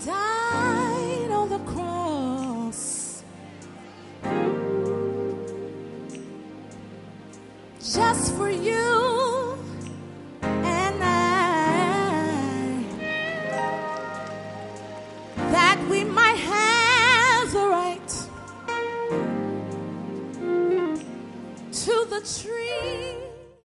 died on the cross just for you and I, that we might have the right to the tree